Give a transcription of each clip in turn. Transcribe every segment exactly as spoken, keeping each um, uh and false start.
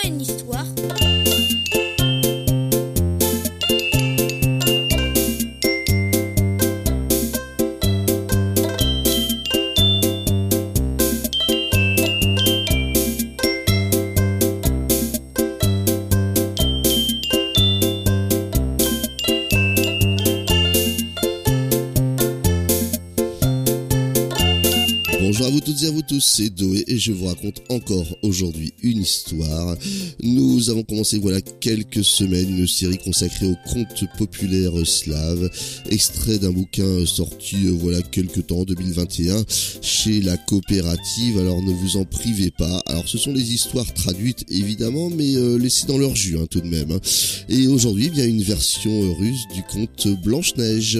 une histoire? Bonjour à vous toutes et à vous tous, c'est Doé et je vous raconte encore aujourd'hui une histoire. Nous avons commencé voilà quelques semaines une série consacrée aux contes populaires slaves, extrait d'un bouquin sorti voilà quelque temps, en deux mille vingt et un, chez la coopérative. Alors ne vous en privez pas. Alors ce sont des histoires traduites évidemment, mais euh, laissées dans leur jus hein, tout de même. Hein. Et aujourd'hui, il y a une version russe du conte Blanche-Neige.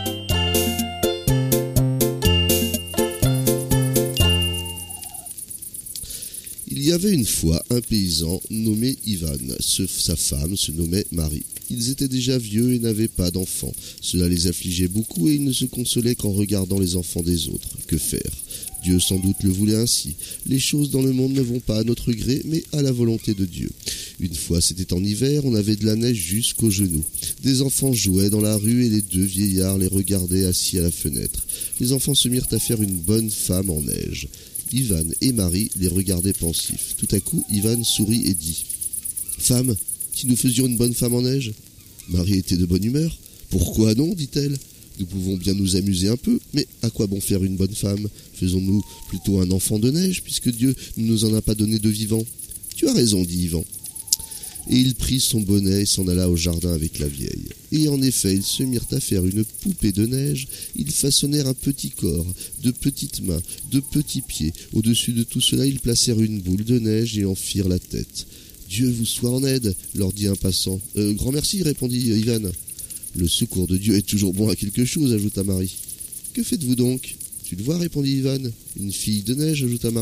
Il y avait une fois un paysan nommé Ivan. Ce, sa femme se nommait Marie. Ils étaient déjà vieux et n'avaient pas d'enfants. Cela les affligeait beaucoup et ils ne se consolaient qu'en regardant les enfants des autres. Que faire ? Dieu sans doute le voulait ainsi. Les choses dans le monde ne vont pas à notre gré, mais à la volonté de Dieu. Une fois, c'était en hiver, on avait de la neige jusqu'aux genoux. Des enfants jouaient dans la rue et les deux vieillards les regardaient assis à la fenêtre. Les enfants se mirent à faire une bonne femme en neige. Ivan et Marie les regardaient pensifs. Tout à coup, Ivan sourit et dit « Femme, si nous faisions une bonne femme en neige ?» Marie était de bonne humeur. « Pourquoi non ?» dit-elle. « Nous pouvons bien nous amuser un peu, mais à quoi bon faire une bonne femme? Faisons-nous plutôt un enfant de neige, puisque Dieu ne nous en a pas donné de vivant. »« Tu as raison, dit Ivan. » Et il prit son bonnet et s'en alla au jardin avec la vieille. Et en effet, ils se mirent à faire une poupée de neige. Ils façonnèrent un petit corps, de petites mains, de petits pieds. Au-dessus de tout cela, ils placèrent une boule de neige et en firent la tête. « Dieu vous soit en aide, leur dit un passant. Euh, « Grand merci, répondit Ivan. »« Le secours de Dieu est toujours bon à quelque chose, ajouta Marie. »« Que faites-vous donc ?»« Tu le vois, répondit Ivan. »« Une fille de neige, ajouta Marie. »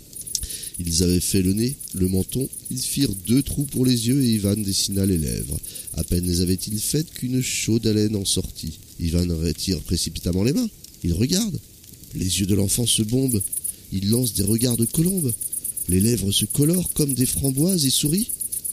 Ils avaient fait le nez, le menton, ils firent deux trous pour les yeux et Ivan dessina les lèvres. À peine les avaient-ils faites qu'une chaude haleine en sortit. Ivan retire précipitamment les mains. Il regarde. Les yeux de l'enfant se bombent. Il lance des regards de colombe. Les lèvres se colorent comme des framboises et sourit.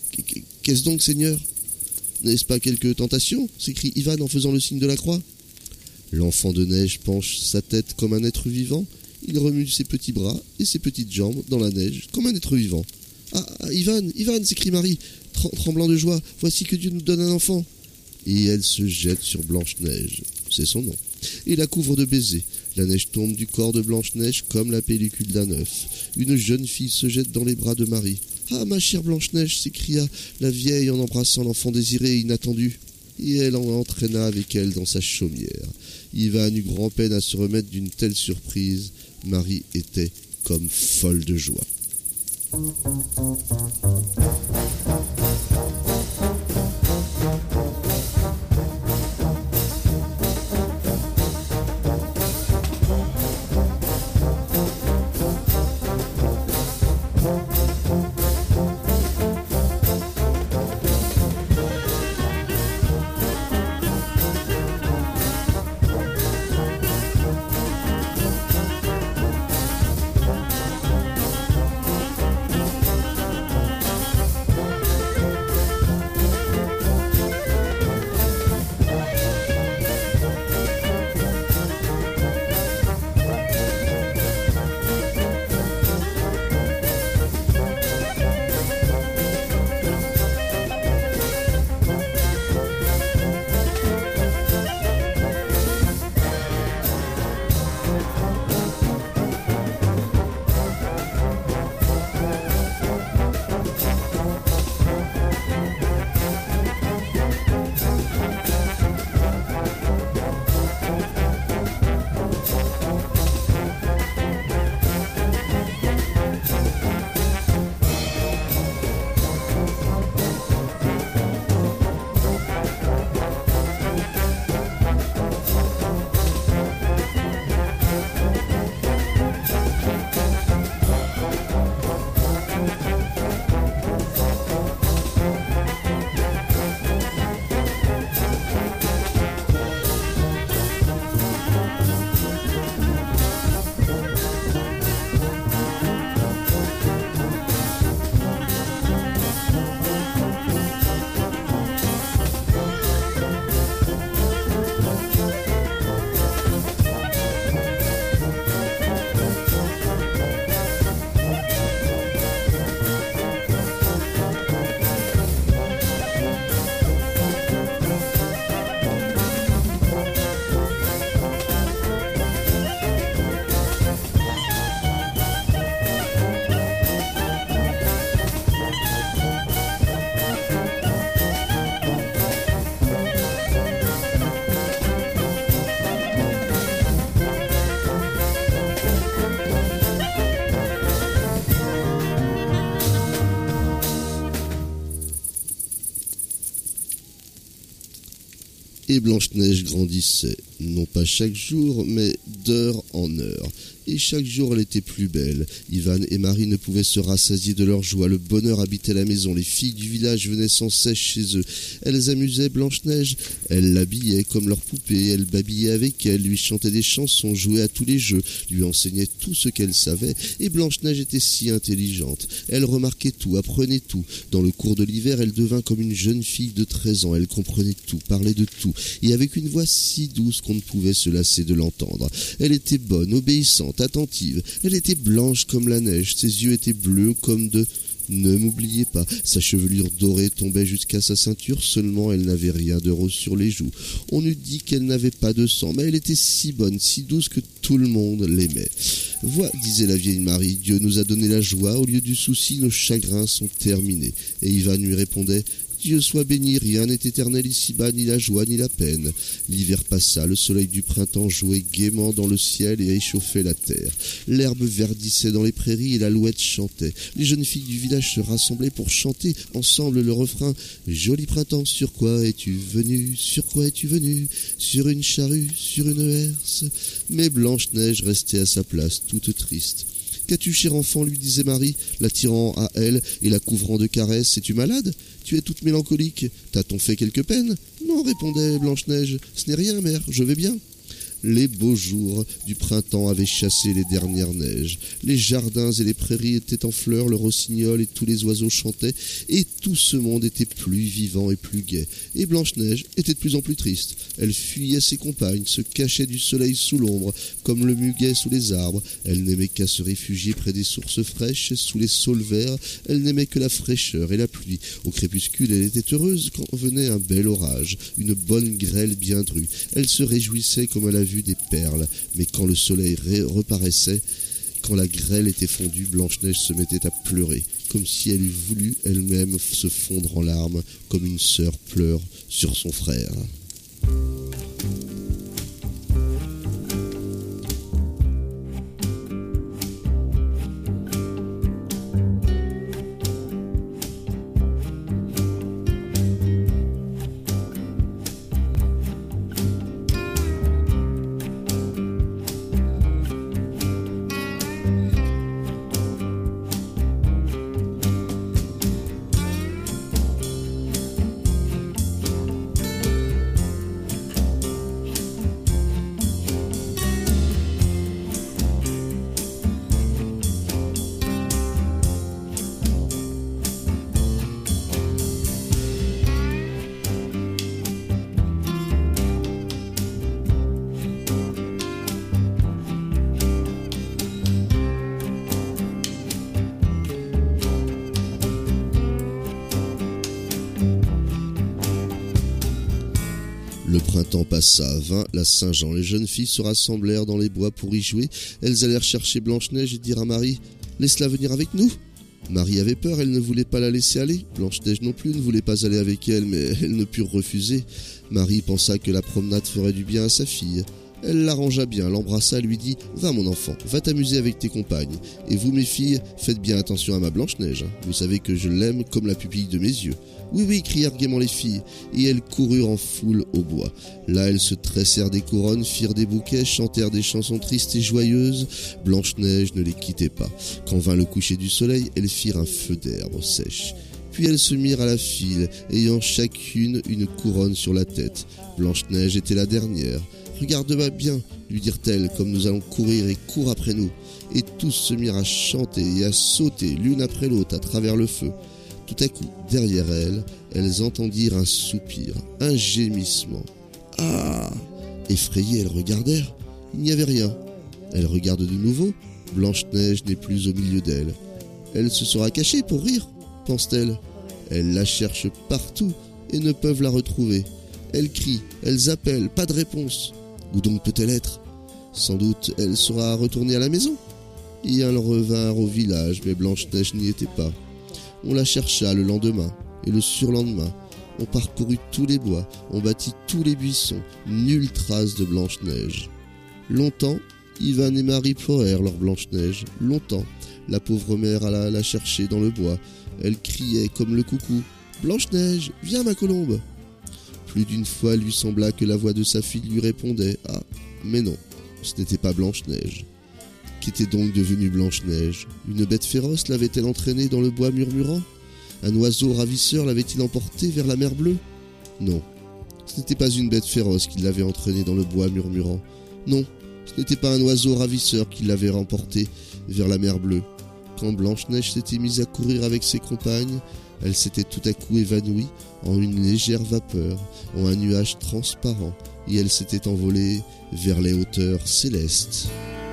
« Qu'est-ce donc, Seigneur ? N'est-ce pas quelque tentation ?» s'écrie Ivan en faisant le signe de la croix. L'enfant de neige penche sa tête comme un être vivant. Il remue ses petits bras et ses petites jambes dans la neige, comme un être vivant. « Ah, ah Ivan, Ivan !» s'écrie Marie, tremblant de joie. « Voici que Dieu nous donne un enfant !» Et elle se jette sur Blanche-Neige, c'est son nom, et la couvre de baisers. La neige tombe du corps de Blanche-Neige comme la pellicule d'un œuf. Une jeune fille se jette dans les bras de Marie. « Ah, ma chère Blanche-Neige !» s'écria la vieille en embrassant l'enfant désiré et inattendu. Et elle en entraîna avec elle dans sa chaumière. Ivan eut grand-peine à se remettre d'une telle surprise. Marie était comme folle de joie. Et Blanche-Neige grandissait, non pas chaque jour, mais d'heure en heure. Et chaque jour, elle était plus belle. Ivan et Marie ne pouvaient se rassasier de leur joie. Le bonheur habitait la maison. Les filles du village venaient sans cesse chez eux. Elles amusaient Blanche-Neige. Elles l'habillaient comme leur poupée. Elles babillaient avec elle, lui chantaient des chansons, jouaient à tous les jeux, lui enseignaient tout ce qu'elle savait. Et Blanche-Neige était si intelligente. Elle remarquait tout, apprenait tout. Dans le cours de l'hiver, elle devint comme une jeune fille de treize ans. Elle comprenait tout, parlait de tout. Et avec une voix si douce qu'on ne pouvait se lasser de l'entendre. Elle était bonne, obéissante, attentive. Elle était blanche comme la neige, ses yeux étaient bleus comme de... Ne m'oubliez pas, sa chevelure dorée tombait jusqu'à sa ceinture, seulement elle n'avait rien de rose sur les joues. On eût dit qu'elle n'avait pas de sang, mais elle était si bonne, si douce que tout le monde l'aimait. « Vois, disait la vieille Marie, Dieu nous a donné la joie, au lieu du souci, nos chagrins sont terminés. » Et Ivan lui répondait « Dieu soit béni, rien n'est éternel ici-bas, ni la joie, ni la peine. » L'hiver passa, le soleil du printemps jouait gaiement dans le ciel et échauffait la terre. L'herbe verdissait dans les prairies et l'alouette chantait. Les jeunes filles du village se rassemblaient pour chanter ensemble le refrain « Joli printemps, sur quoi es-tu venu? Sur quoi es-tu venu? Sur une charrue, sur une herse ?» Mais Blanche-Neige restait à sa place, toute triste. « Qu'as-tu, cher enfant ?» lui disait Marie, l'attirant à elle et la couvrant de caresses. « Es-tu malade? Tu es toute mélancolique. T'a-t-on fait quelque peine ?»« Non, répondait Blanche-Neige, ce n'est rien, mère, je vais bien. » Les beaux jours du printemps avaient chassé les dernières neiges. Les jardins et les prairies étaient en fleurs, le rossignol et tous les oiseaux chantaient, et tout ce monde était plus vivant et plus gai. Et Blanche-Neige était de plus en plus triste. Elle fuyait ses compagnes, se cachait du soleil sous l'ombre, comme le muguet sous les arbres. Elle n'aimait qu'à se réfugier près des sources fraîches, sous les saules verts. Elle n'aimait que la fraîcheur et la pluie. Au crépuscule, elle était heureuse quand venait un bel orage, une bonne grêle bien drue. Elle se réjouissait comme à la vue des perles, mais quand le soleil reparaissait, quand la grêle était fondue, Blanche-Neige se mettait à pleurer, comme si elle eût voulu elle-même se fondre en larmes, comme une sœur pleure sur son frère. Le printemps passa, vint la Saint-Jean. Les jeunes filles se rassemblèrent dans les bois pour y jouer. Elles allèrent chercher Blanche-Neige et dirent à Marie « Laisse-la venir avec nous !» Marie avait peur, elle ne voulait pas la laisser aller. Blanche-Neige non plus ne voulait pas aller avec elle, mais elles ne purent refuser. Marie pensa que la promenade ferait du bien à sa fille. Elle l'arrangea bien, l'embrassa, lui dit « Va mon enfant, va t'amuser avec tes compagnes. Et vous mes filles, faites bien attention à ma Blanche-Neige. Vous savez que je l'aime comme la pupille de mes yeux. » « Oui, oui !» crièrent gaiement les filles, et elles coururent en foule au bois. Là, elles se tressèrent des couronnes, firent des bouquets, chantèrent des chansons tristes et joyeuses. Blanche-Neige ne les quittait pas. Quand vint le coucher du soleil, elles firent un feu d'herbes sèches. Puis elles se mirent à la file, ayant chacune une couronne sur la tête. Blanche-Neige était la dernière. « Regarde-moi bien !» lui dirent-elles, « comme nous allons courir et cours après nous. » Et tous se mirent à chanter et à sauter l'une après l'autre à travers le feu. Tout à coup, derrière elles, elles entendirent un soupir, un gémissement. « Ah !» Effrayées, elles regardèrent. Il n'y avait rien. Elles regardent de nouveau. Blanche-Neige n'est plus au milieu d'elles. Elle se sera cachée pour rire, pense-t-elle. Elles la cherchent partout et ne peuvent la retrouver. Elles crient, elles appellent, pas de réponse. Où donc peut-elle être? Sans doute, elle sera retournée à la maison. Et elles revinrent au village, mais Blanche-Neige n'y était pas. On la chercha le lendemain et le surlendemain. On parcourut tous les bois, on battit tous les buissons. Nulle trace de Blanche-Neige. Longtemps, Ivan et Marie pleurèrent leur Blanche-Neige. Longtemps, la pauvre mère alla la chercher dans le bois. Elle criait comme le coucou. « Blanche-Neige, viens ma colombe !» Plus d'une fois, il lui sembla que la voix de sa fille lui répondait. Ah, mais non, ce n'était pas Blanche-Neige. Qu'était donc devenue Blanche-Neige? Une bête féroce l'avait-elle entraînée dans le bois murmurant? Un oiseau ravisseur l'avait-il emportée vers la mer bleue? Non, ce n'était pas une bête féroce qui l'avait entraînée dans le bois murmurant. Non, ce n'était pas un oiseau ravisseur qui l'avait emportée vers la mer bleue. Quand Blanche-Neige s'était mise à courir avec ses compagnes, elle s'était tout à coup évanouie en une légère vapeur, en un nuage transparent, et elle s'était envolée vers les hauteurs célestes.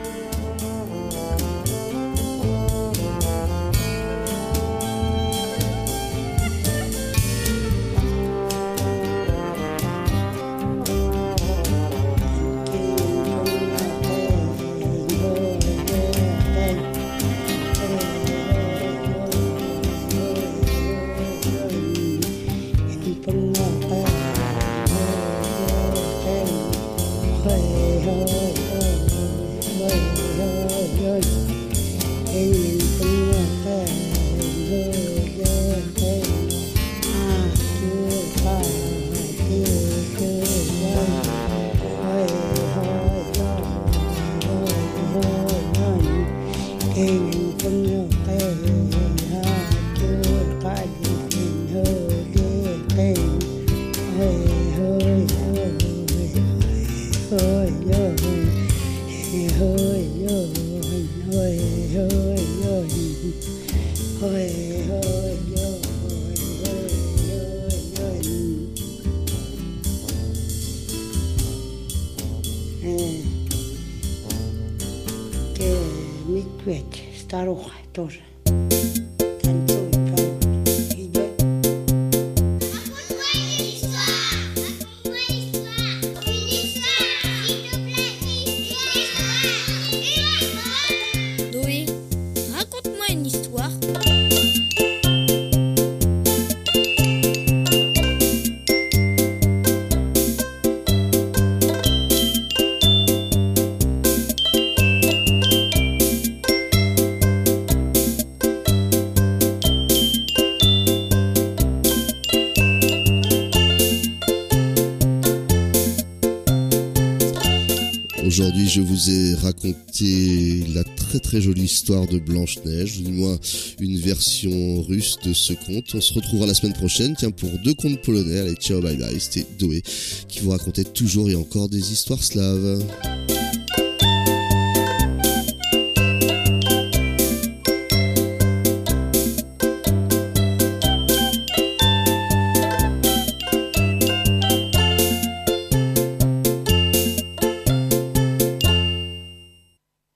Старуха тоже. Doé, raconte-moi une histoire. Aujourd'hui, je vous ai raconté la très très jolie histoire de Blanche-Neige, ou du moins une version russe de ce conte. On se retrouvera la semaine prochaine, tiens, pour deux contes polonais. Allez, ciao, bye bye, c'était Doé qui vous racontait toujours et encore des histoires slaves.